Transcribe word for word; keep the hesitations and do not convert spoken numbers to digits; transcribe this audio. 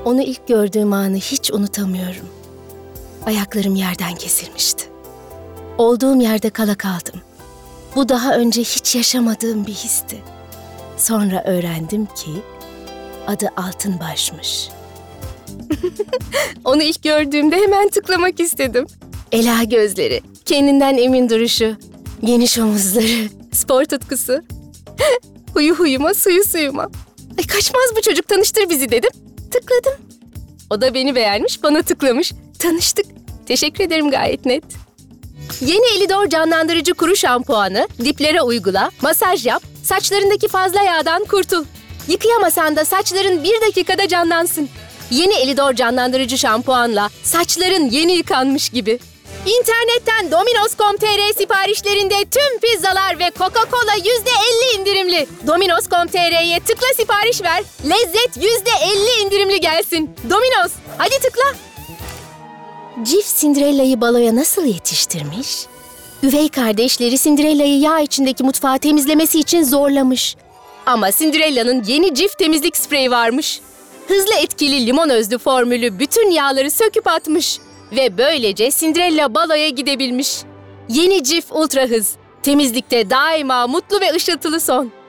Onu ilk gördüğüm anı hiç unutamıyorum. Ayaklarım yerden kesilmişti. Olduğum yerde kala kaldım. Bu daha önce hiç yaşamadığım bir histi. Sonra öğrendim ki adı Altınbaş'mış. Onu ilk gördüğümde hemen tıklamak istedim. Ela gözleri, kendinden emin duruşu, geniş omuzları, spor tutkusu. Huyu huyuma, suyu suyuma. Ay kaçmaz bu çocuk, tanıştır bizi dedim. Tıkladım. O da beni beğenmiş, bana tıklamış. Tanıştık. Teşekkür ederim, gayet net. Yeni Elidor canlandırıcı kuru şampuanı diplere uygula, masaj yap, saçlarındaki fazla yağdan kurtul. Yıkayamasan da saçların bir dakikada canlansın. Yeni Elidor canlandırıcı şampuanla saçların yeni yıkanmış gibi. İnternetten Domino's nokta com nokta tr siparişlerinde tüm pizzalar ve Coca-Cola yüzde elli indirimli. Domino's nokta com nokta tr'ye tıkla sipariş ver, lezzet yüzde elli indirimli gelsin. Domino's, hadi tıkla. Cif Cinderella'yı baloya nasıl yetiştirmiş? Üvey kardeşleri Cinderella'yı yağ içindeki mutfağı temizlemesi için zorlamış. Ama Cinderella'nın yeni Cif temizlik spreyi varmış. Hızlı etkili limon özlü formülü bütün yağları söküp atmış. Ve böylece Cinderella baloya gidebilmiş. Yeni Cif Ultra Hız. Temizlikte daima mutlu ve ışıltılı son.